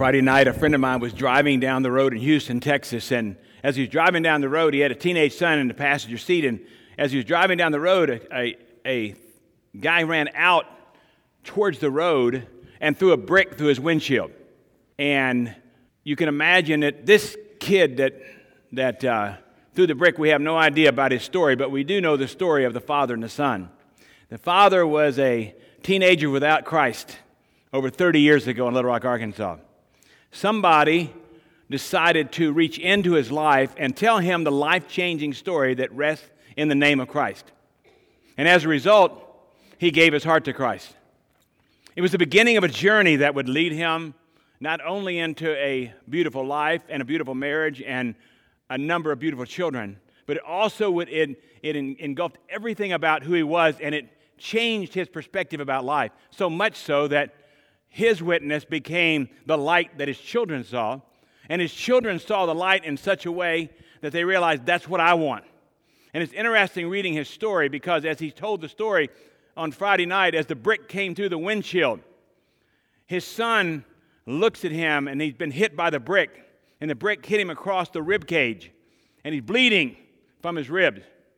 Friday night, a friend of mine was driving down the road in Houston, Texas, and as he was driving down the road, he had a teenage son in the passenger seat, and as he was driving down the road, a guy ran out towards the road and threw a brick through his windshield. And you can imagine that this kid that threw the brick, we have no idea about his story, but we do know the story of the father and the son. The father was a teenager without Christ over 30 years ago in Little Rock, Arkansas. Somebody decided to reach into his life and tell him the life-changing story that rests in the name of Christ. And as a result, he gave his heart to Christ. It was the beginning of a journey that would lead him not only into a beautiful life and a beautiful marriage and a number of beautiful children, but it also would engulfed everything about who he was, and it changed his perspective about life, so much so that his witness became the light that his children saw, and his children saw the light in such a way that they realized, that's what I want. And it's interesting reading his story, because as he told the story on Friday night, as the brick came through the windshield, his son looks at him, and he's been hit by the brick, and the brick hit him across the rib cage, and he's bleeding from his ribs.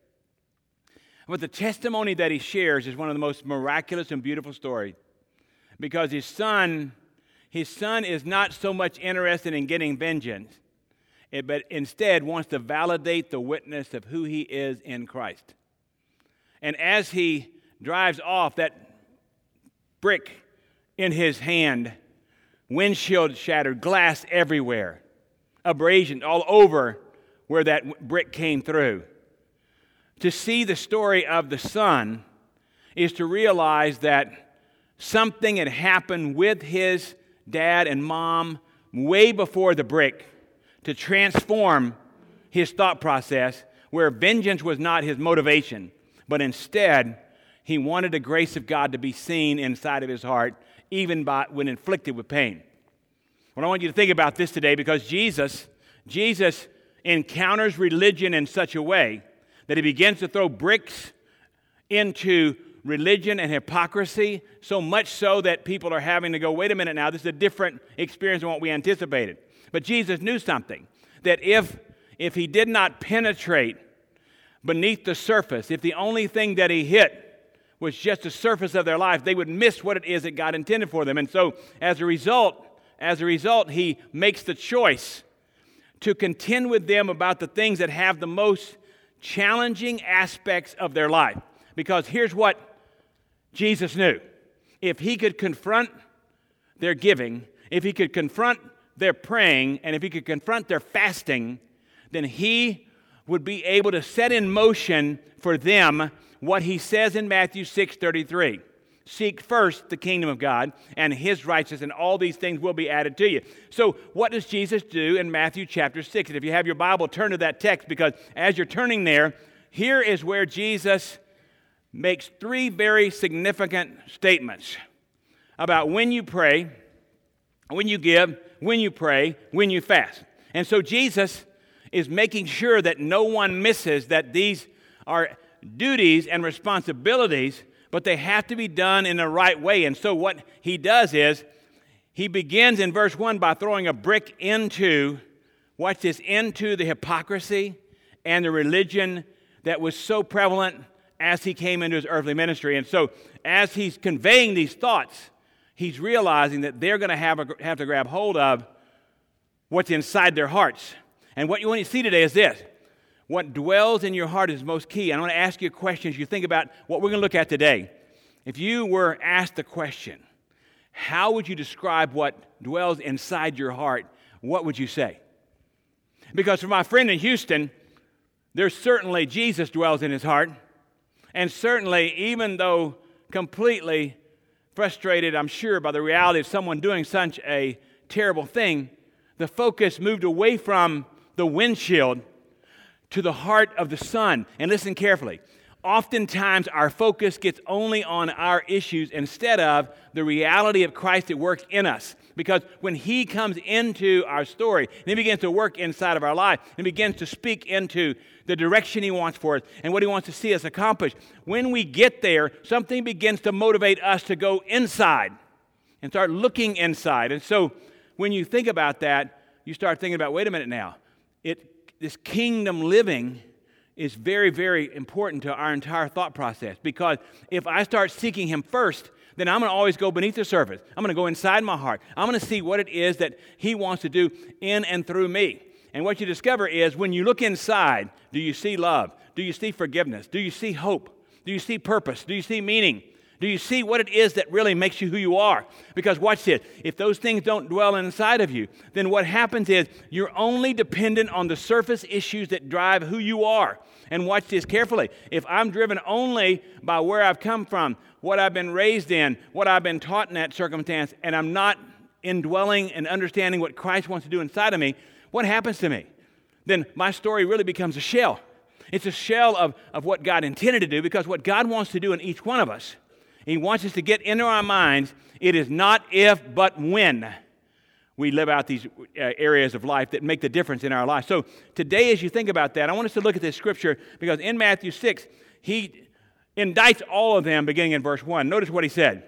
But the testimony that he shares is one of the most miraculous and beautiful stories, because his son is not so much interested in getting vengeance, but instead wants to validate the witness of who he is in Christ. And as he drives off, that brick in his hand, windshield shattered, glass everywhere, abrasion all over where that brick came through. To see the story of the son is to realize that something had happened with his dad and mom way before the brick to transform his thought process, where vengeance was not his motivation, but instead he wanted the grace of God to be seen inside of his heart, even when inflicted with pain. Well, I want you to think about this today, because Jesus encounters religion in such a way that he begins to throw bricks into religion and hypocrisy, so much so that people are having to go, wait a minute now, this is a different experience than what we anticipated. But Jesus knew something, that if he did not penetrate beneath the surface, if the only thing that he hit was just the surface of their life, they would miss what it is that God intended for them. And so as a result, he makes the choice to contend with them about the things that have the most challenging aspects of their life. Because here's what Jesus knew. If he could confront their giving, if he could confront their praying, and if he could confront their fasting, then he would be able to set in motion for them what he says in Matthew 6:33. Seek first the kingdom of God and his righteousness, and all these things will be added to you. So what does Jesus do in Matthew chapter 6? And if you have your Bible, turn to that text, because as you're turning there, here is where Jesus makes three very significant statements about when you pray, when you give, when you pray, when you fast. And so Jesus is making sure that no one misses that these are duties and responsibilities, but they have to be done in the right way. And so what he does is, he begins in verse 1 by throwing a brick into the hypocrisy and the religion that was so prevalent as he came into his earthly ministry. And so as he's conveying these thoughts, he's realizing that they're going to have to grab hold of what's inside their hearts. And what you want to see today is this. What dwells in your heart is most key. And I want to ask you a question as you think about what we're going to look at today. If you were asked the question, how would you describe what dwells inside your heart, what would you say? Because for my friend in Houston, there's certainly Jesus dwells in his heart. And certainly, even though completely frustrated, I'm sure, by the reality of someone doing such a terrible thing, the focus moved away from the windshield to the heart of the son. And listen carefully. Oftentimes, our focus gets only on our issues instead of the reality of Christ at work in us. Because when he comes into our story, and he begins to work inside of our life, and begins to speak into the direction he wants for us and what he wants to see us accomplish, when we get there, something begins to motivate us to go inside and start looking inside. And so when you think about that, you start thinking about, wait a minute now, this kingdom living is very, very important to our entire thought process, because if I start seeking Him first, then I'm going to always go beneath the surface. I'm going to go inside my heart. I'm going to see what it is that He wants to do in and through me. And what you discover is when you look inside, do you see love? Do you see forgiveness? Do you see hope? Do you see purpose? Do you see meaning? Do you see what it is that really makes you who you are? Because watch this, if those things don't dwell inside of you, then what happens is you're only dependent on the surface issues that drive who you are. And watch this carefully. If I'm driven only by where I've come from, what I've been raised in, what I've been taught in that circumstance, and I'm not indwelling and understanding what Christ wants to do inside of me, what happens to me? Then my story really becomes a shell. It's a shell of what God intended to do, because what God wants to do in each one of us, He wants us to get into our minds, it is not if, but when we live out these areas of life that make the difference in our life. So today, as you think about that, I want us to look at this scripture, because in Matthew 6, He indicts all of them beginning in verse 1. Notice what He said.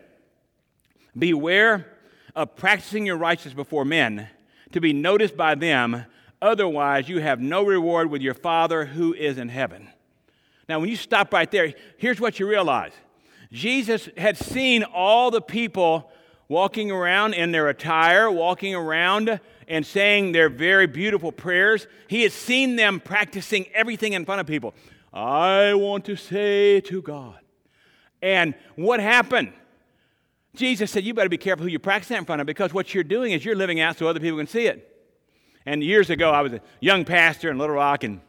Beware of practicing your righteousness before men, to be noticed by them, otherwise you have no reward with your Father who is in heaven. Now, when you stop right there, here's what you realize. Jesus had seen all the people walking around in their attire, walking around and saying their very beautiful prayers. He had seen them practicing everything in front of people. I want to say to God. And what happened? Jesus said, you better be careful who you practice that in front of, because what you're doing is you're living out so other people can see it. And years ago, I was a young pastor in Little Rock, and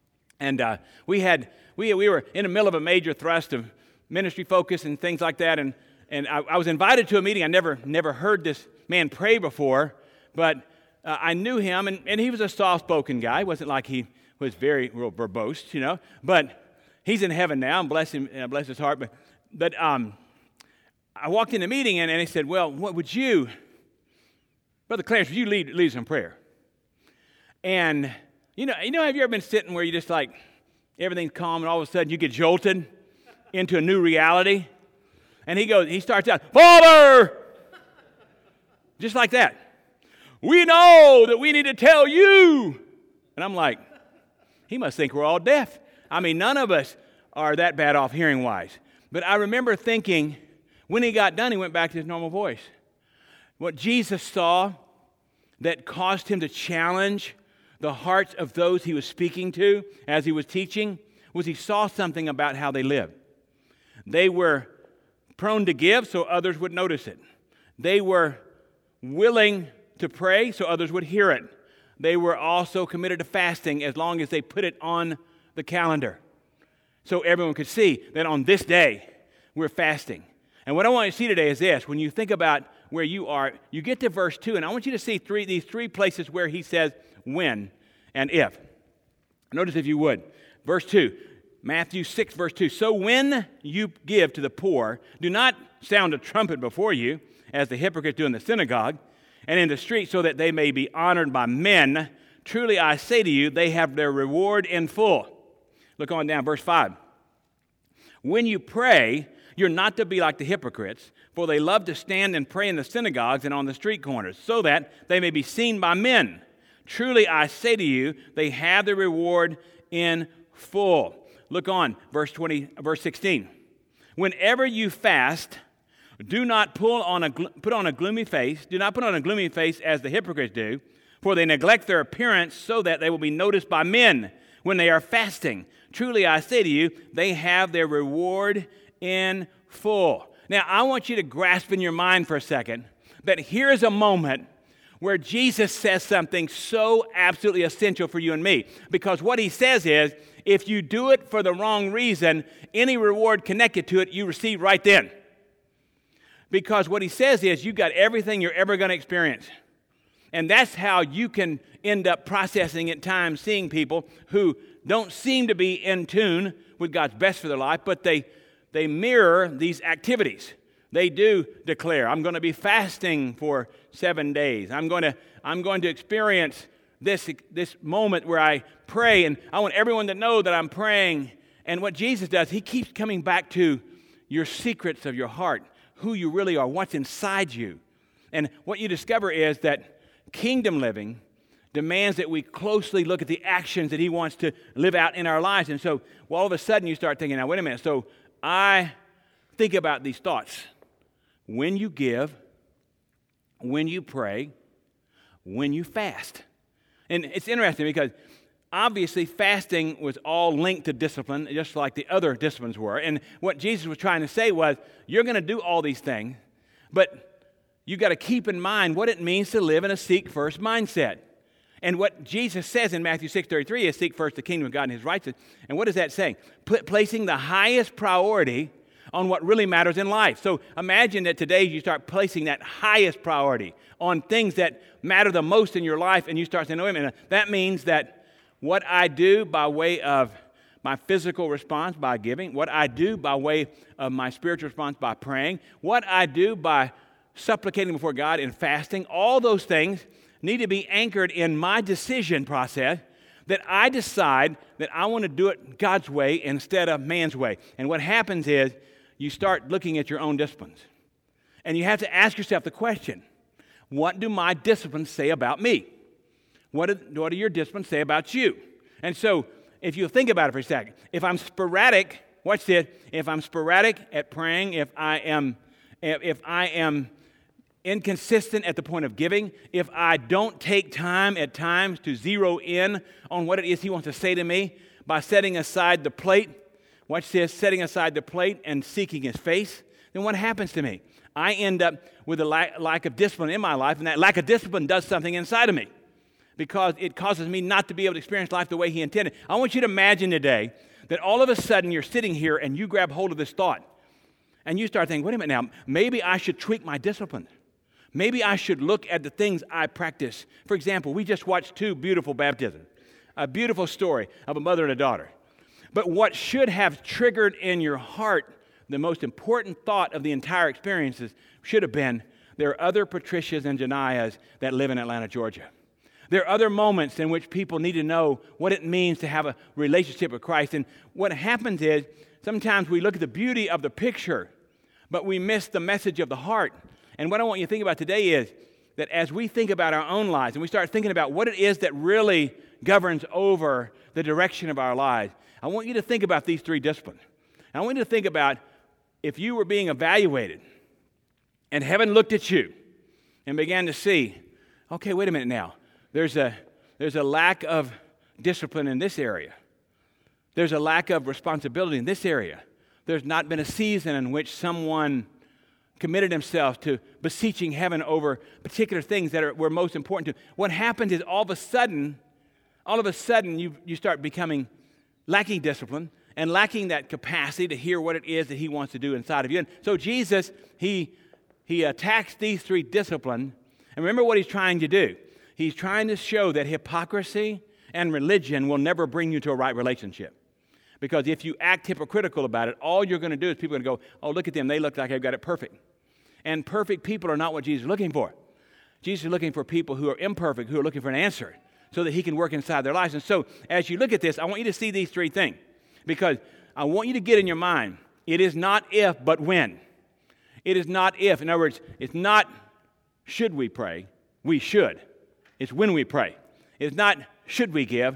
we were in the middle of a major thrust of ministry focus and things like that, and I was invited to a meeting. I never heard this man pray before, but I knew him, and he was a soft-spoken guy. It wasn't like he was very real verbose, but he's in heaven now, and bless him, bless his heart. But I walked in the meeting, and he said, well, what would you, Brother Clarence, would you lead us in prayer? And, have you ever been sitting where you just like, everything's calm, and all of a sudden you get jolted into a new reality? And he starts out, Father! Just like that. We know that we need to tell you. And I'm like, he must think we're all deaf. I mean, none of us are that bad off hearing-wise. But I remember thinking, when he got done, he went back to his normal voice. What Jesus saw that caused him to challenge the hearts of those he was speaking to as he was teaching was he saw something about how they lived. They were prone to give so others would notice it. They were willing to pray so others would hear it. They were also committed to fasting as long as they put it on the calendar so everyone could see that on this day we're fasting. And what I want you to see today is this. When you think about where you are, you get to verse 2, and I want you to see these three places where he says when and if. Notice if you would. Verse 2, Matthew 6, verse 2. So when you give to the poor, do not sound a trumpet before you, as the hypocrites do in the synagogue and in the street, so that they may be honored by men. Truly I say to you, they have their reward in full. Look on down, verse 5. When you pray, you're not to be like the hypocrites, for they love to stand and pray in the synagogues and on the street corners, so that they may be seen by men. Truly I say to you, they have their reward in full. Look on, verse 16. Whenever you fast, do not put on a gloomy face. Do not put on a gloomy face as the hypocrites do, for they neglect their appearance so that they will be noticed by men when they are fasting. Truly I say to you, they have their reward in full. Now, I want you to grasp in your mind for a second that here is a moment where Jesus says something so absolutely essential for you and me. Because what he says is, if you do it for the wrong reason, any reward connected to it, you receive right then. Because what he says is, you've got everything you're ever going to experience. And that's how you can end up processing at times, seeing people who don't seem to be in tune with God's best for their life, but they mirror these activities. They do declare, I'm going to be fasting for 7 days. I'm going to experience this moment where I pray, and I want everyone to know that I'm praying. And what Jesus does, he keeps coming back to your secrets of your heart, who you really are, what's inside you. And what you discover is that kingdom living demands that we closely look at the actions that he wants to live out in our lives. And so all of a sudden you start thinking, now wait a minute, so I think about these thoughts. When you give, when you pray, when you fast. And it's interesting because obviously fasting was all linked to discipline, just like the other disciplines were. And what Jesus was trying to say was, you're going to do all these things, but you got to keep in mind what it means to live in a seek first mindset. And what Jesus says in Matthew 6:33 is seek first the kingdom of God and his righteousness. And what is that saying? Placing the highest priority on what really matters in life. So imagine that today you start placing that highest priority on things that matter the most in your life, and you start saying, no, wait a minute, that means that what I do by way of my physical response by giving, what I do by way of my spiritual response by praying, what I do by supplicating before God and fasting, all those things need to be anchored in my decision process, that I decide that I want to do it God's way instead of man's way. And what happens is you start looking at your own disciplines. And you have to ask yourself the question, what do my disciplines say about me? What do your disciplines say about you? And so if you think about it for a second, if I'm sporadic, watch this, if I'm sporadic at praying, if I am inconsistent at the point of giving, if I don't take time at times to zero in on what it is he wants to say to me by setting aside the plate, watch this, setting aside the plate and seeking his face, then what happens to me? I end up with a lack of discipline in my life, and that lack of discipline does something inside of me because it causes me not to be able to experience life the way he intended. I want you to imagine today that all of a sudden you're sitting here and you grab hold of this thought and you start thinking, wait a minute now, maybe I should tweak my discipline. Maybe I should look at the things I practice. For example, we just watched 2 beautiful baptisms, a beautiful story of a mother and a daughter. But what should have triggered in your heart the most important thought of the entire experiences should have been, there are other Patricias and Janias that live in Atlanta, Georgia. There are other moments in which people need to know what it means to have a relationship with Christ. And what happens is sometimes we look at the beauty of the picture, but we miss the message of the heart. And what I want you to think about today is that as we think about our own lives and we start thinking about what it is that really governs over the direction of our lives, I want you to think about these 3 disciplines. I want you to think about if you were being evaluated and heaven looked at you and began to see, okay, wait a minute now, there's a lack of discipline in this area. There's a lack of responsibility in this area. There's not been a season in which someone committed himself to beseeching heaven over particular things that were most important to. What happens is all of a sudden you start becoming lacking discipline and lacking that capacity to hear what it is that he wants to do inside of you. And so Jesus, he attacks these 3 disciplines. And remember what he's trying to do. He's trying to show that hypocrisy and religion will never bring you to a right relationship. Because if you act hypocritical about it, all you're going to do is people are going to go, oh, look at them. They look like they've got it perfect. And perfect people are not what Jesus is looking for. Jesus is looking for people who are imperfect, who are looking for an answer so that he can work inside their lives. And so as you look at this, I want you to see these 3 things. Because I want you to get in your mind, it is not if, but when. It is not if. In other words, it's not should we pray. We should. It's when we pray. It's not should we give.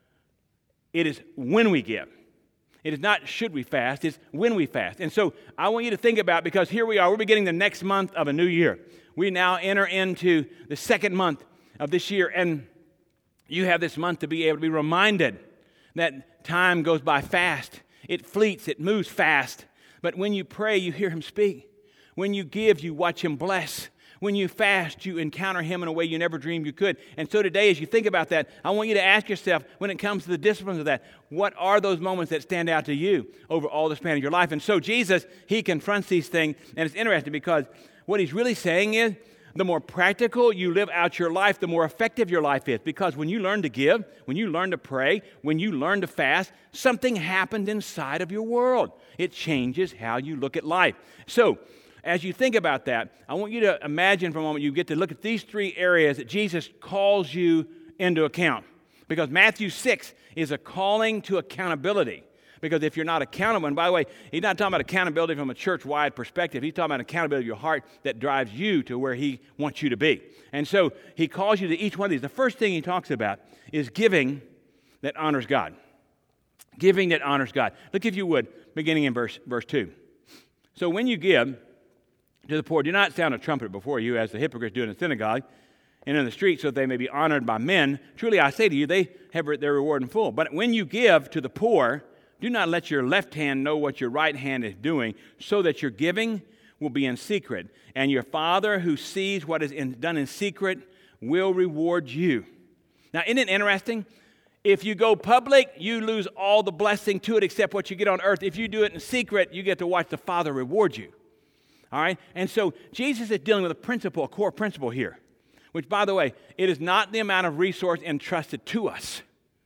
It is when we give. It is not should we fast, it's when we fast. And so I want you to think about, because here we are, we're beginning the next month of a new year. We now enter into the 2nd month of this year, and you have this month to be able to be reminded that time goes by fast. It fleets, it moves fast. But when you pray, you hear him speak. When you give, you watch him bless. When you fast, you encounter him in a way you never dreamed you could. And so today, as you think about that, I want you to ask yourself, when it comes to the disciplines of that, what are those moments that stand out to you over all the span of your life? And so Jesus, he confronts these things, and it's interesting because what he's really saying is, the more practical you live out your life, the more effective your life is. Because when you learn to give, when you learn to pray, when you learn to fast, something happened inside of your world. It changes how you look at life. So, as you think about that, I want you to imagine for a moment you get to look at these 3 areas that Jesus calls you into account. Because Matthew 6 is a calling to accountability. Because if you're not accountable, and by the way, he's not talking about accountability from a church-wide perspective. He's talking about accountability of your heart that drives you to where he wants you to be. And so he calls you to each one of these. The first thing he talks about is giving that honors God. Giving that honors God. Look, if you would, beginning in verse 2. So when you give to the poor, do not sound a trumpet before you, as the hypocrites do in the synagogue and in the streets, so that they may be honored by men. Truly I say to you, they have their reward in full. But when you give to the poor, do not let your left hand know what your right hand is doing, so that your giving will be in secret. And your Father who sees what is done in secret will reward you. Now, isn't it interesting? If you go public, you lose all the blessing to it except what you get on earth. If you do it in secret, you get to watch the Father reward you. All right? And so Jesus is dealing with a core principle here, which, by the way, it is not the amount of resource entrusted to us.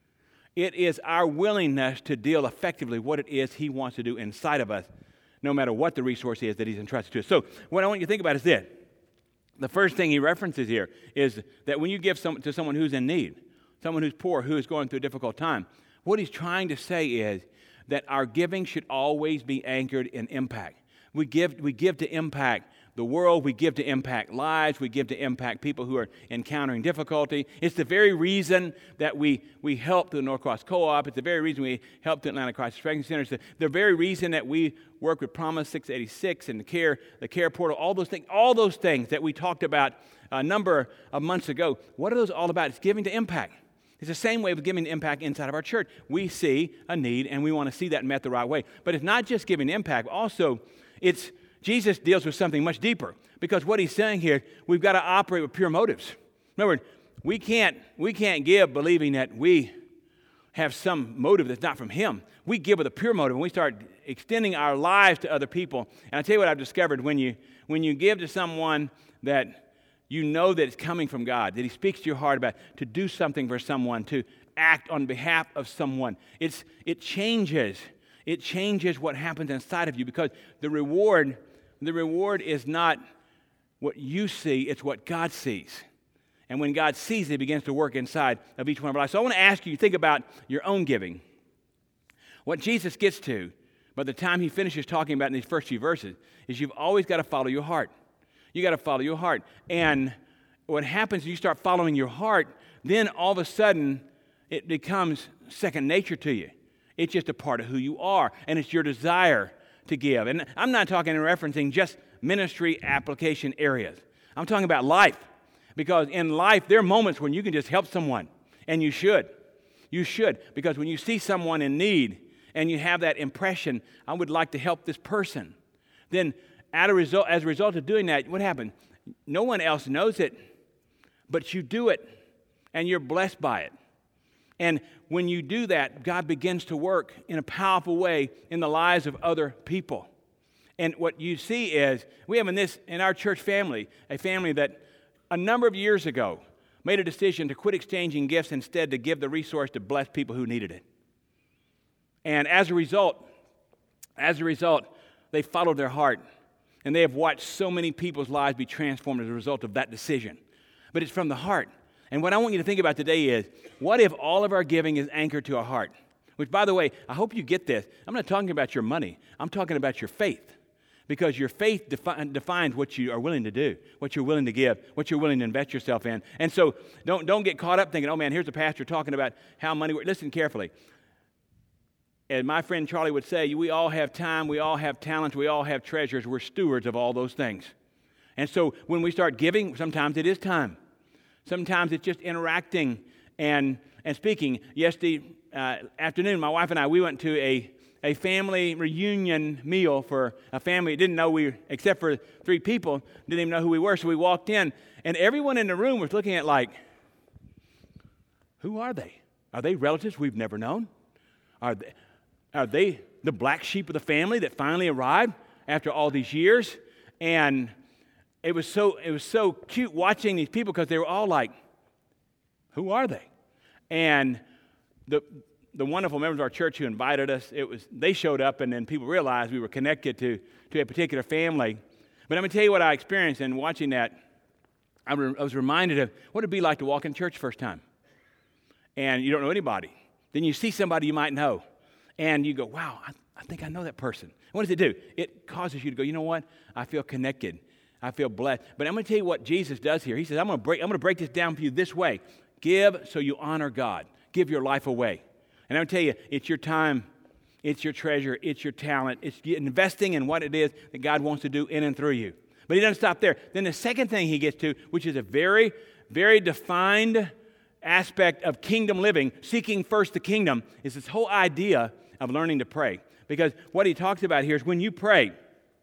It is our willingness to deal effectively what it is he wants to do inside of us, no matter what the resource is that he's entrusted to us. So what I want you to think about is this. The first thing he references here is that when you give to someone who's in need, someone who's poor, who is going through a difficult time, what he's trying to say is that our giving should always be anchored in impact. We give to impact the world, we give to impact lives, we give to impact people who are encountering difficulty. It's the very reason that we help the North Cross Co-op. It's the very reason we help the Atlanta Crisis Pregnancy Center. It's the very reason that we work with Promise 686 and the care portal, all those things that we talked about a number of months ago. What are those all about? It's giving to impact. It's the same way of giving to impact inside of our church. We see a need, and we want to see that met the right way. But it's not just giving to impact. Also, Jesus deals with something much deeper, because what he's saying here, we've got to operate with pure motives. Remember, we can't give believing that we have some motive that's not from him. We give with a pure motive, and we start extending our lives to other people. And I tell you what I've discovered, when you give to someone that you know that it's coming from God, that he speaks to your heart about to do something for someone, to act on behalf of someone, it changes what happens inside of you, because the reward is not what you see, it's what God sees. And when God sees it, he begins to work inside of each one of our lives. So I want to ask you, think about your own giving. What Jesus gets to by the time he finishes talking about in these first few verses is you've always got to follow your heart. You got to follow your heart. And what happens is you start following your heart, then all of a sudden it becomes second nature to you. It's just a part of who you are, and it's your desire to give. And I'm not talking and referencing just ministry application areas. I'm talking about life, because in life there are moments when you can just help someone, and you should. You should, because when you see someone in need and you have that impression, I would like to help this person, then as a result of doing that, what happened? No one else knows it, but you do it, and you're blessed by it. And when you do that, God begins to work in a powerful way in the lives of other people. And what you see is, we have in our church family, a family that a number of years ago made a decision to quit exchanging gifts, instead to give the resource to bless people who needed it. And as a result, they followed their heart. And they have watched so many people's lives be transformed as a result of that decision. But it's from the heart. And what I want you to think about today is, what if all of our giving is anchored to our heart? Which, by the way, I hope you get this. I'm not talking about your money. I'm talking about your faith. Because your faith defines what you are willing to do, what you're willing to give, what you're willing to invest yourself in. And so don't get caught up thinking, oh man, here's a pastor talking about how money works. Listen carefully. And my friend Charlie would say, we all have time, we all have talents, we all have treasures. We're stewards of all those things. And so when we start giving, sometimes it is time. Sometimes it's just interacting and speaking. Yesterday afternoon, my wife and I, we went to a family reunion meal for a family that didn't know except for 3 people, didn't even know who we were. So we walked in, and everyone in the room was looking at like, who are they? Are they relatives we've never known? Are they the black sheep of the family that finally arrived after all these years? And it was so cute watching these people, because they were all like, who are they? And the wonderful members of our church who invited us, they showed up, and then people realized we were connected to a particular family. But I'm going to tell you what I experienced in watching that. I was reminded of what it'd be like to walk in church first time. And you don't know anybody. Then you see somebody you might know. and you go, wow, I think I know that person. What does it do? It causes you to go, you know what? I feel connected. I feel blessed. But I'm going to tell you what Jesus does here. He says, I'm going to break this down for you this way. Give so you honor God. Give your life away. And I'm going to tell you, it's your time, it's your treasure, it's your talent. It's investing in what it is that God wants to do in and through you. But he doesn't stop there. Then the second thing he gets to, which is a very, very defined aspect of kingdom living, seeking first the kingdom, is this whole idea of learning to pray. Because what he talks about here is when you pray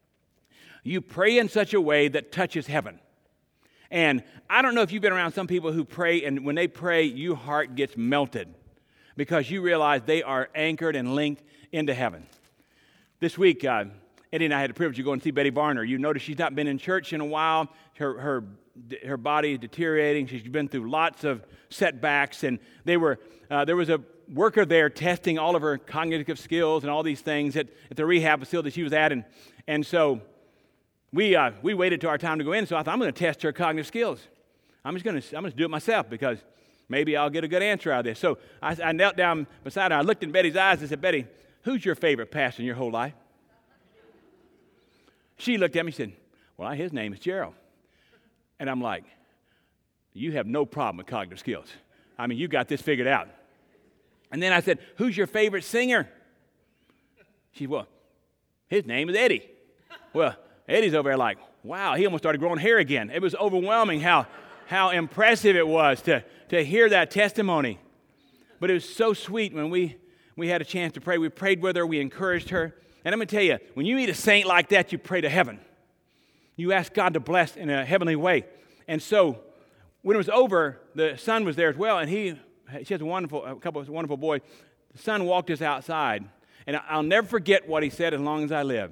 in such a way that touches heaven. And I don't know if you've been around some people who pray, and when they pray, your heart gets melted because you realize they are anchored and linked into heaven. This week, Eddie and I had the privilege of going to see Betty Barner. You notice she's not been in church in a while. Her body is deteriorating. She's been through lots of setbacks, and there was a worker there testing all of her cognitive skills and all these things at the rehab facility she was at, and so we waited till our time to go in. So I thought, I'm going to test her cognitive skills. I'm just going to do it myself because maybe I'll get a good answer out of this. So I knelt down beside her. I looked in Betty's eyes and said, Betty, who's your favorite pastor in your whole life? She looked at me and said, well, his name is Gerald. And I'm like, you have no problem with cognitive skills. I mean, you got this figured out. And then I said, who's your favorite singer? She said, well, his name is Eddie. Well, Eddie's over there like, wow, he almost started growing hair again. It was overwhelming how impressive it was to hear that testimony. But it was so sweet when we had a chance to pray. We prayed with her. We encouraged her. And I'm going to tell you, when you meet a saint like that, you pray to heaven. You ask God to bless in a heavenly way. And so when it was over, the son was there as well, and she has a couple of wonderful boys. The son walked us outside, and I'll never forget what he said as long as I live.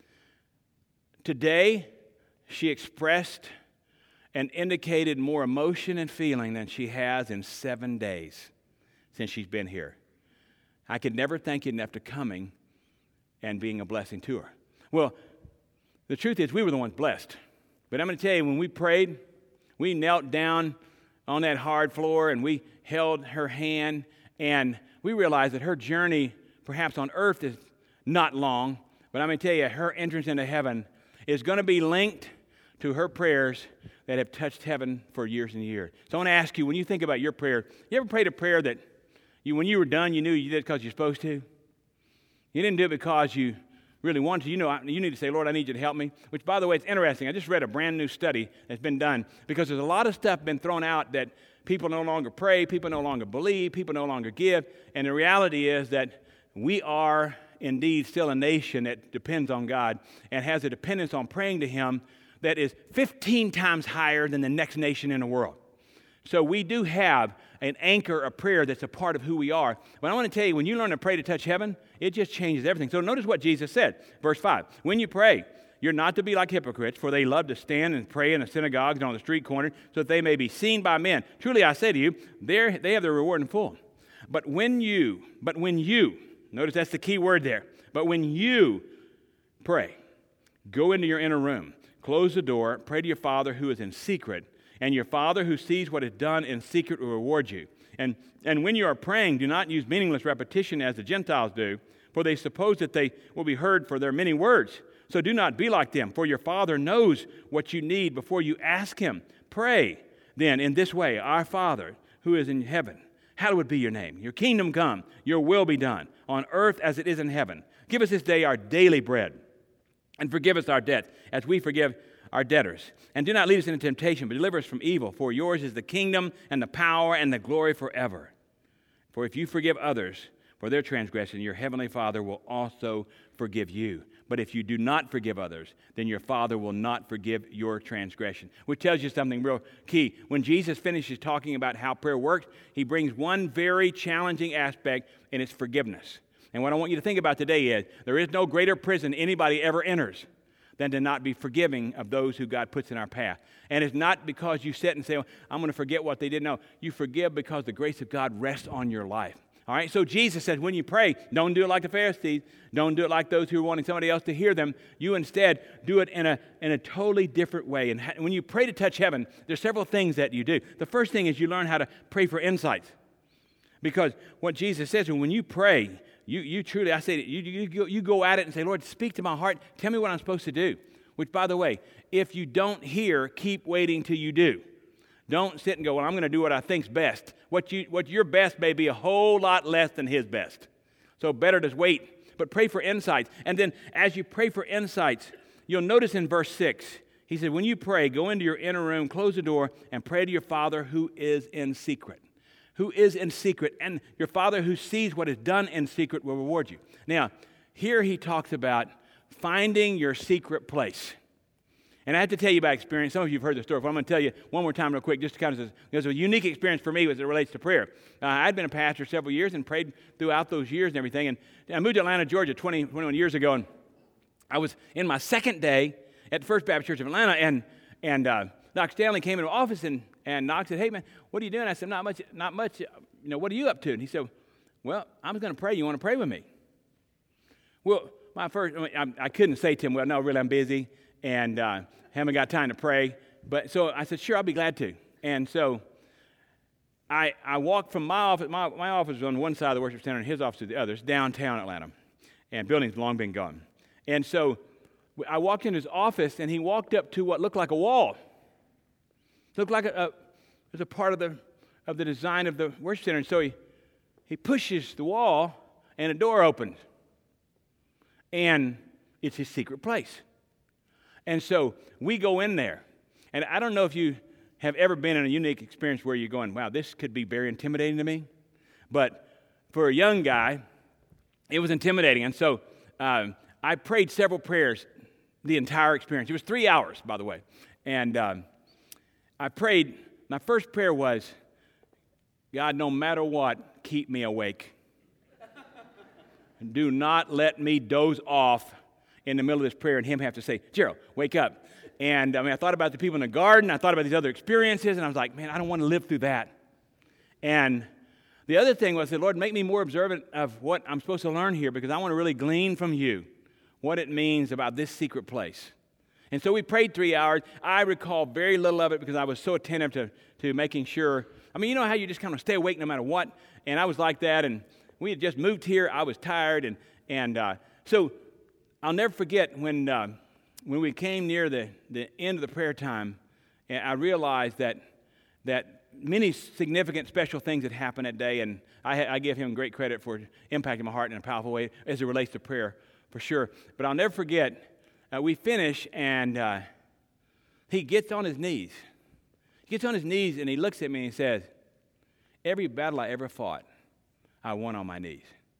Today, she expressed and indicated more emotion and feeling than she has in 7 days since she's been here. I could never thank you enough for coming and being a blessing to her. Well, the truth is we were the ones blessed. But I'm going to tell you, when we prayed, we knelt down on that hard floor and we held her hand, and we realized that her journey perhaps on earth is not long, but I'm going to tell you, her entrance into heaven is going to be linked to her prayers that have touched heaven for years and years. So I want to ask you, when you think about your prayer, you ever prayed a prayer that when you were done, you knew you did it because you're supposed to? You didn't do it because you really wanted to. You need to say, Lord, I need you to help me. Which, by the way, it's interesting. I just read a brand new study that's been done because there's a lot of stuff been thrown out that people no longer pray, people no longer believe, people no longer give. And the reality is that we are indeed still a nation that depends on God and has a dependence on praying to Him that is 15 times higher than the next nation in the world. So we do have an anchor of prayer that's a part of who we are. But I want to tell you, when you learn to pray to touch heaven, it just changes everything. So notice what Jesus said, verse 5. When you pray, you're not to be like hypocrites, for they love to stand and pray in the synagogues and on the street corners, so that they may be seen by men. Truly I say to you, they have their reward in full. But when you, notice that's the key word there, but when you pray, go into your inner room, close the door, pray to your Father who is in secret, and your Father who sees what is done in secret will reward you. And when you are praying, do not use meaningless repetition as the Gentiles do, for they suppose that they will be heard for their many words. So do not be like them, for your Father knows what you need before you ask Him. Pray, then, in this way, Our Father who is in heaven, hallowed be your name. Your kingdom come, your will be done, on earth as it is in heaven. Give us this day our daily bread, and forgive us our debts, as we forgive our debtors. And do not lead us into temptation, but deliver us from evil. For yours is the kingdom and the power and the glory forever. For if you forgive others for their transgression, your heavenly Father will also forgive you. But if you do not forgive others, then your Father will not forgive your transgression. Which tells you something real key. When Jesus finishes talking about how prayer works, He brings one very challenging aspect, and it's forgiveness. And what I want you to think about today is there is no greater prison anybody ever enters than to not be forgiving of those who God puts in our path. And it's not because you sit and say, well, I'm going to forget what they did. No, you forgive because the grace of God rests on your life. All right, so Jesus says when you pray, don't do it like the Pharisees. Don't do it like those who are wanting somebody else to hear them. You instead do it in a totally different way. And when you pray to touch heaven, there's several things that you do. The first thing is you learn how to pray for insights. Because what Jesus says, when you pray, you truly, I say, you go at it and say, Lord, speak to my heart. Tell me what I'm supposed to do. Which, by the way, if you don't hear, keep waiting till you do. Don't sit and go, well, I'm going to do what I think's best. What your best may be a whole lot less than his best. So better just wait. But pray for insights. And then as you pray for insights, you'll notice in verse 6, he said, when you pray, go into your inner room, close the door, and pray to your Father who is in secret. Who is in secret. And your Father who sees what is done in secret will reward you. Now, here he talks about finding your secret place. And I have to tell you about experience. Some of you have heard the story, but I'm going to tell you one more time real quick, just to kind of, there's a unique experience for me as it relates to prayer. I'd been a pastor several years and prayed throughout those years and everything. And I moved to Atlanta, Georgia 21 years ago, and I was in my second day at the First Baptist Church of Atlanta, and Dr. Stanley came into the office, and Doc said, hey, man, what are you doing? I said, not much. What are you up to? And he said, well, I'm going to pray. You want to pray with me? Well, I couldn't say to him, well, no, really, I'm busy, and haven't got time to pray. But so I said, sure, I'll be glad to. And so I walked from my office. My office was on one side of the worship center, and his office was the other. It's downtown Atlanta, and building's long been gone. And so I walked in his office, and he walked up to what looked like a wall. It looked like it was a part of the design of the worship center. And so he pushes the wall, and a door opens. And it's his secret place. And so we go in there. And I don't know if you have ever been in a unique experience where you're going, wow, this could be very intimidating to me. But for a young guy, it was intimidating. And so I prayed several prayers the entire experience. It was 3 hours, by the way. And I prayed, my first prayer was, God, no matter what, keep me awake. Do not let me doze off in the middle of this prayer and him have to say, Gerald, wake up. And I thought about the people in the garden. I thought about these other experiences, and I was like, man, I don't want to live through that. And the other thing was, Lord, make me more observant of what I'm supposed to learn here, because I want to really glean from you what it means about this secret place. And so we prayed 3 hours. I recall very little of it because I was so attentive to making sure. You know how you just kind of stay awake no matter what? And I was like that, and we had just moved here. I was tired, and so I'll never forget when we came near the end of the prayer time, and I realized that many significant, special things had happened that day, and I give him great credit for impacting my heart in a powerful way as it relates to prayer, for sure. But I'll never forget, we finish, and he gets on his knees. He gets on his knees, and he looks at me, and he says, every battle I ever fought, I won on my knees.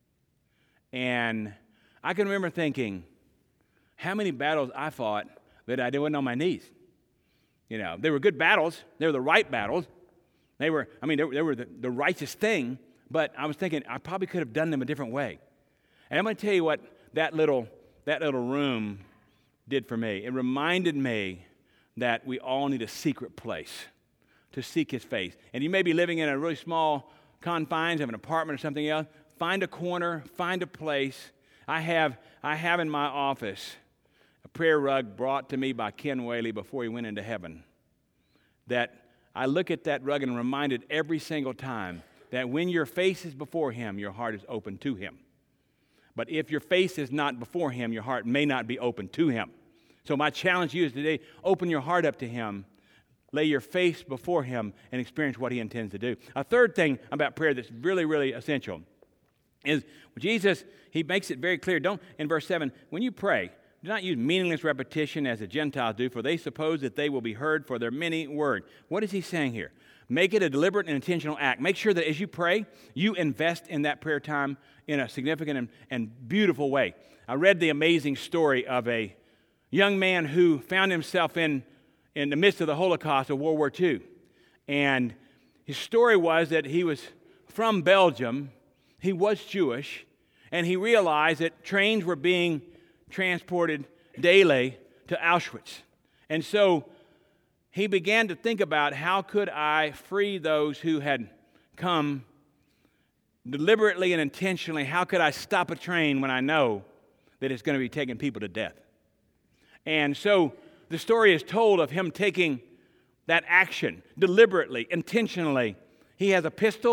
And I can remember thinking, how many battles I fought that I wasn't on my knees. They were good battles. They were the right battles. They were the righteous thing, but I was thinking I probably could have done them a different way. And I'm going to tell you what that little room did for me. It reminded me that we all need a secret place to seek his face. And you may be living in a really small confines of an apartment or something else. Find a corner, find a place. I have in my office a prayer rug brought to me by Ken Whaley before he went into heaven, that I look at that rug and I'm reminded every single time that when your face is before him, your heart is open to him. But if your face is not before him, your heart may not be open to him. So my challenge to you is today, open your heart up to him, lay your face before him, and experience what he intends to do. A third thing about prayer that's really, really essential is Jesus, he makes it very clear. In verse 7, when you pray, do not use meaningless repetition as the Gentiles do, for they suppose that they will be heard for their many words. What is he saying here? Make it a deliberate and intentional act. Make sure that as you pray, you invest in that prayer time in a significant and beautiful way. I read the amazing story of a young man who found himself in the midst of the Holocaust of World War II. And his story was that he was from Belgium, he was Jewish, and he realized that trains were being transported daily to Auschwitz. And so he began to think about, how could I free those who had come deliberately and intentionally? How could I stop a train when I know that it's going to be taking people to death? And so the story is told of him taking that action deliberately, intentionally. He has a pistol.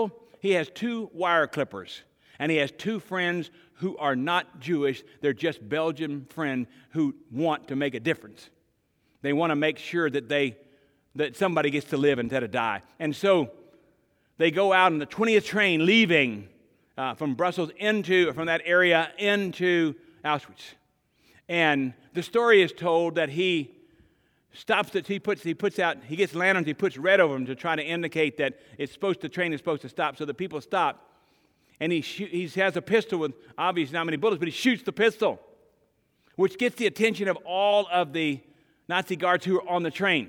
he has 2 wire clippers, and he has 2 friends who are not Jewish. They're just Belgian friends who want to make a difference. They want to make sure that somebody gets to live instead of die. And so they go out on the 20th train leaving from Brussels from that area into Auschwitz. And the story is told that he stops it. He gets lanterns, he puts red over them to try to indicate that the train is supposed to stop. So the people stop. And he has a pistol with obviously not many bullets, but he shoots the pistol, which gets the attention of all of the Nazi guards who are on the train.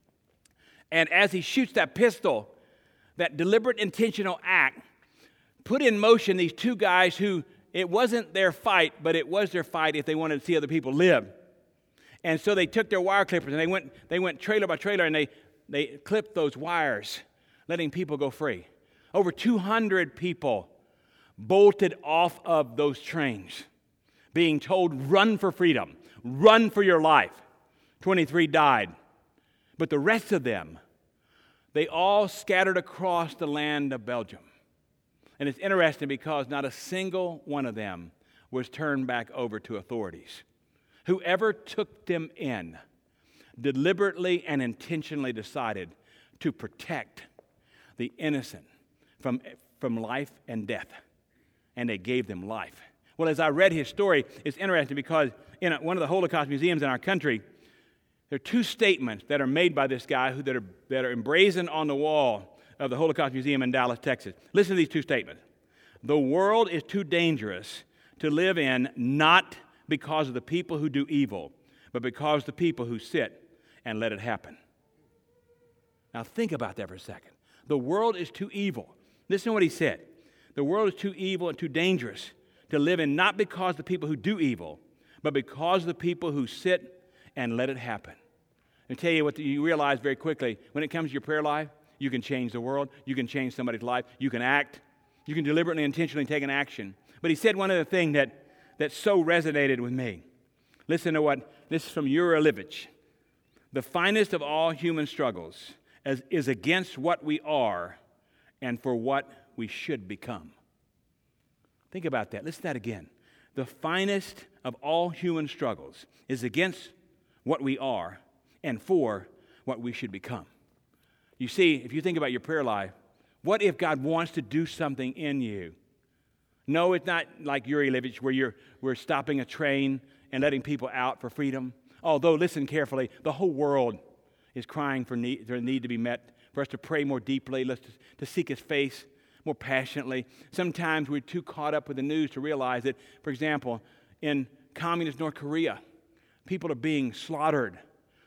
And as he shoots that pistol, that deliberate, intentional act put in motion these 2 guys who, it wasn't their fight, but it was their fight if they wanted to see other people live. And so they took their wire clippers and they went trailer by trailer and they clipped those wires, letting people go free. Over 200 people bolted off of those trains, being told, run for freedom, run for your life. 23 died. But the rest of them, they all scattered across the land of Belgium. And it's interesting because not a single one of them was turned back over to authorities. Whoever took them in deliberately and intentionally decided to protect the innocent from life and death. And they gave them life. Well, as I read his story, it's interesting because in one of the Holocaust museums in our country, there are 2 statements that are made by this guy that are emblazoned on the wall of the Holocaust Museum in Dallas, Texas. Listen to these 2 statements. The world is too dangerous to live in, not because of the people who do evil, but because of the people who sit and let it happen. Now think about that for a second. The world is too evil. Listen to what he said. The world is too evil and too dangerous to live in, not because of the people who do evil, but because of the people who sit and let it happen. I'll tell you what you realize very quickly. When it comes to your prayer life, you can change the world. You can change somebody's life. You can act. You can deliberately, intentionally take an action. But he said one other thing that so resonated with me. Listen to this is from Yuri Levitch. The finest of all human struggles is against what we are and for what we should become. Think about that. Listen to that again. The finest of all human struggles is against what we are and for what we should become. You see, if you think about your prayer life, what if God wants to do something in you? No, it's not like Yuri Levitch where we're stopping a train and letting people out for freedom. Although, listen carefully, the whole world is crying for their need to be met, for us to pray more deeply, to seek His face more passionately. Sometimes we're too caught up with the news to realize that, for example, in communist North Korea, people are being slaughtered.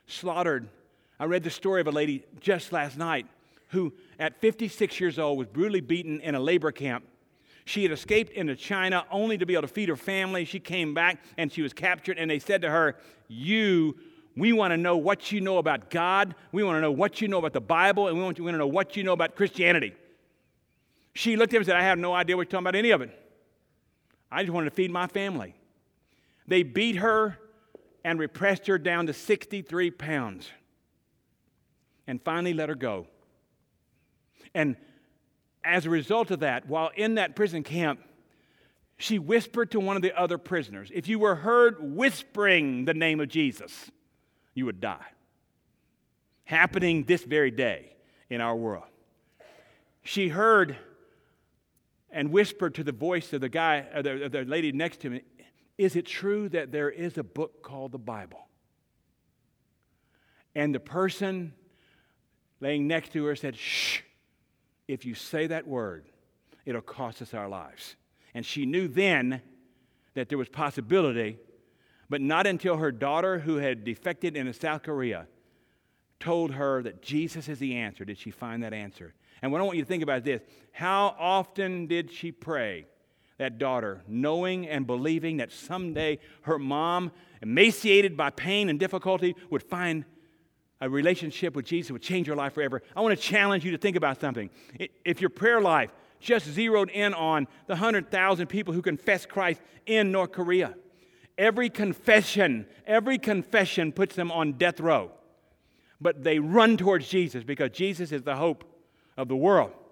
I read the story of a lady just last night who, at 56 years old, was brutally beaten in a labor camp. She had escaped into China only to be able to feed her family. She came back and she was captured, and they said to her, we want to know what you know about God. We want to know what you know about the Bible, and we want to know what you know about Christianity. She looked at him and said, I have no idea what you're talking about any of it. I just wanted to feed my family. They beat her and repressed her down to 63 pounds and finally let her go. And as a result of that, while in that prison camp, she whispered to one of the other prisoners, if you were heard whispering the name of Jesus, you would die. Happening this very day in our world. She heard and whispered to the voice of the lady next to me, is it true that there is a book called the Bible? And the person laying next to her said, shh, if you say that word, it'll cost us our lives. And she knew then that there was possibility, but not until her daughter, who had defected into South Korea, told her that Jesus is the answer, did she find that answer. And what I want you to think about is this. How often did she pray, that daughter, knowing and believing that someday her mom, emaciated by pain and difficulty, would find a relationship with Jesus, would change her life forever? I want to challenge you to think about something. If your prayer life just zeroed in on the 100,000 people who confess Christ in North Korea, every confession puts them on death row. But they run towards Jesus because Jesus is the hope of the world.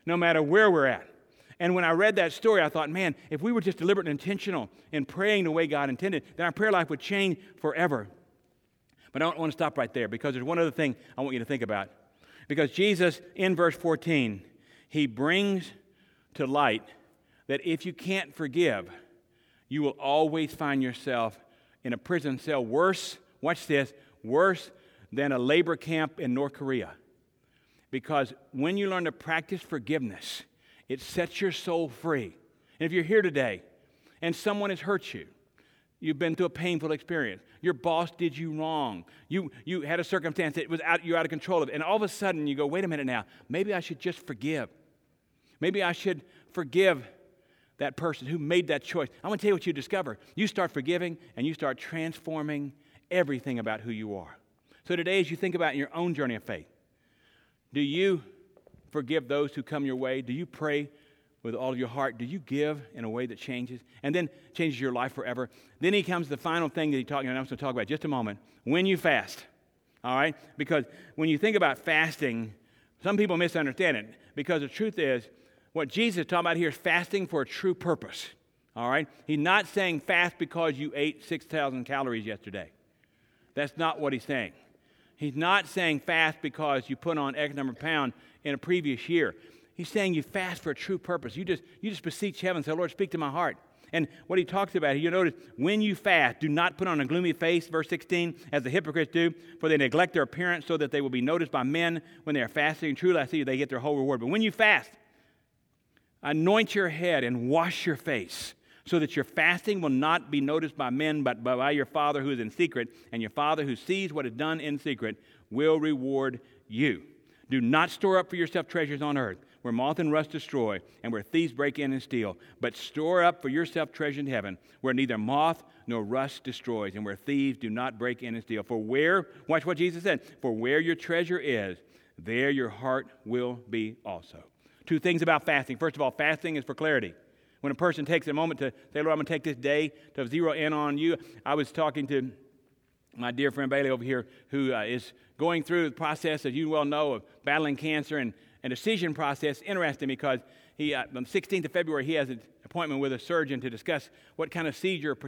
no matter where we're at. And when I read that story, I thought, man, if we were just deliberate and intentional in praying the way God intended, then our prayer life would change forever. But I don't want to stop right there, because there's one other thing I want you to think about. Because Jesus, in verse 14, he brings to light that if you can't forgive, you will always find yourself in a prison cell worse, watch this, worse than a labor camp in North Korea. Because when you learn to practice forgiveness, it sets your soul free. And if you're here today and someone has hurt you, you've been through a painful experience, your boss did you wrong, you had a circumstance that you're out of control of, and all of a sudden you go, wait a minute now, maybe I should just forgive. Maybe I should forgive that person who made that choice. I want to tell you what you discover. You start forgiving and you start transforming everything about who you are. So today, as you think about your own journey of faith, do you forgive those who come your way? Do you pray with all of your heart? Do you give in a way that changes and then changes your life forever? Then he comes to the final thing that and I'm going to talk about in just a moment. When you fast, all right? Because when you think about fasting, some people misunderstand it, because the truth is, what Jesus is talking about here is fasting for a true purpose, all right? He's not saying fast because you ate 6,000 calories yesterday. That's not what he's saying. He's not saying fast because you put on X number of pounds in a previous year. He's saying you fast for a true purpose. You just beseech heaven and say, Lord, speak to my heart. And what he talks about here, you notice, when you fast, do not put on a gloomy face, verse 16, as the hypocrites do, for they neglect their appearance so that they will be noticed by men when they are fasting. Truly, I see they get their whole reward. But when you fast, anoint your head and wash your face, so that your fasting will not be noticed by men, but by your Father who is in secret, and your Father who sees what is done in secret will reward you. Do not store up for yourself treasures on earth, where moth and rust destroy, and where thieves break in and steal, but store up for yourself treasure in heaven, where neither moth nor rust destroys, and where thieves do not break in and steal. For where, watch what Jesus said, for where your treasure is, there your heart will be also. Two things about fasting. First of all, fasting is for clarity. When a person takes a moment to say, Lord, I'm going to take this day to zero in on you. I was talking to my dear friend Bailey over here, who is going through the process, as you well know, of battling cancer and decision process. Interesting, because he on the 16th of February, he has an appointment with a surgeon to discuss what kind of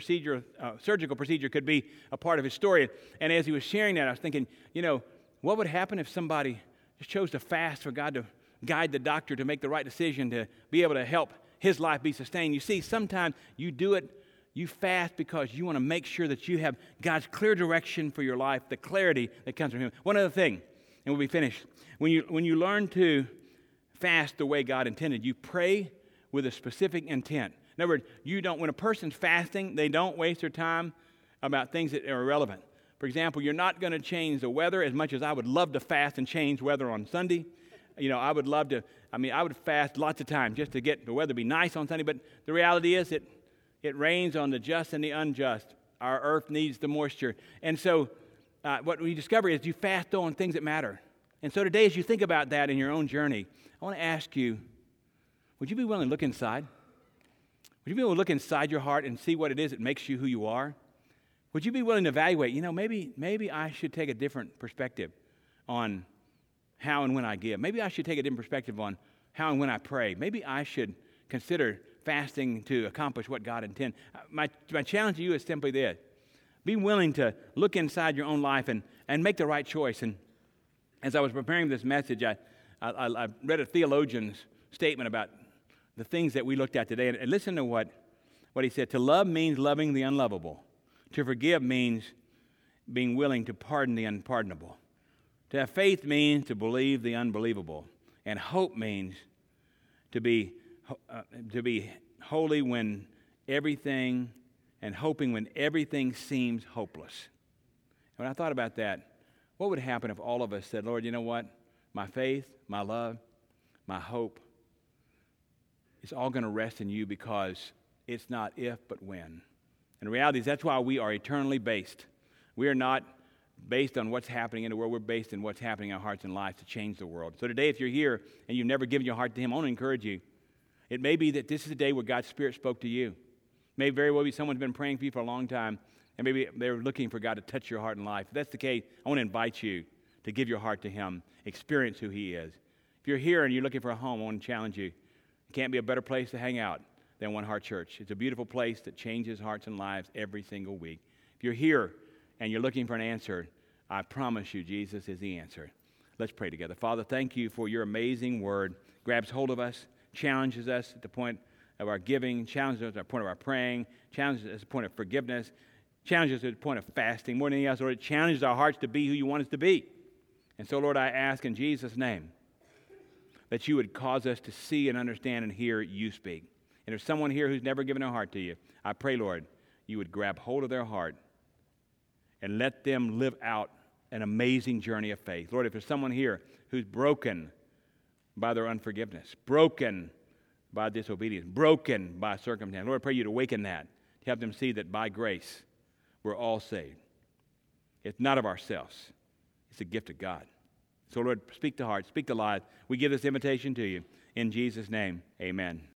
surgical procedure could be a part of his story. And as he was sharing that, I was thinking, what would happen if somebody just chose to fast for God to guide the doctor to make the right decision to be able to help his life be sustained? You see, sometimes you do it, you fast because you want to make sure that you have God's clear direction for your life, the clarity that comes from him. One other thing, and we'll be finished. When you learn to fast the way God intended, you pray with a specific intent. In other words, when a person's fasting, they don't waste their time about things that are irrelevant. For example, you're not going to change the weather as much as I would love to fast and change weather on Sunday. I would love to, I would fast lots of times just to get the weather to be nice on Sunday, but the reality is it rains on the just and the unjust. Our earth needs the moisture. And so what we discover is you fast on things that matter. And so today, as you think about that in your own journey, I want to ask you, would you be willing to look inside? Would you be willing to look inside your heart and see what it is that makes you who you are? Would you be willing to evaluate, maybe I should take a different perspective on how and when I give. Maybe I should take a different perspective on how and when I pray. Maybe I should consider fasting to accomplish what God intends. My challenge to you is simply this. Be willing to look inside your own life and make the right choice. And as I was preparing this message, I read a theologian's statement about the things that we looked at today. And listen to what he said. To love means loving the unlovable. To forgive means being willing to pardon the unpardonable. To have faith means to believe the unbelievable. And hope means to be holy when everything, and hoping when everything seems hopeless. When I thought about that, what would happen if all of us said, Lord, you know what? My faith, my love, my hope, it's all going to rest in you, because it's not if, but when. And the reality is that's why we are eternally based. We are not based on what's happening in the world. We're based on what's happening in our hearts and lives to change the world. So today, if you're here and you've never given your heart to him, I want to encourage you. It may be that this is a day where God's Spirit spoke to you. It may very well be someone's been praying for you for a long time, and maybe they're looking for God to touch your heart and life. If that's the case, I want to invite you to give your heart to him, experience who he is. If you're here and you're looking for a home, I want to challenge you. It can't be a better place to hang out than One Heart Church. It's a beautiful place that changes hearts and lives every single week. If you're here and you're looking for an answer, I promise you Jesus is the answer. Let's pray together. Father, thank you for your amazing word. Grabs hold of us, challenges us at the point of our giving, challenges us at the point of our praying, challenges us at the point of forgiveness, challenges us at the point of fasting. More than anything else, Lord, it challenges our hearts to be who you want us to be. And so, Lord, I ask in Jesus' name that you would cause us to see and understand and hear you speak. And if there's someone here who's never given their heart to you, I pray, Lord, you would grab hold of their heart and let them live out an amazing journey of faith. Lord, if there's someone here who's broken by their unforgiveness, broken by disobedience, broken by circumstance, Lord, I pray you to awaken that, to help them see that by grace we're all saved. It's not of ourselves. It's a gift of God. So, Lord, speak to hearts, speak to lives. We give this invitation to you. In Jesus' name, amen.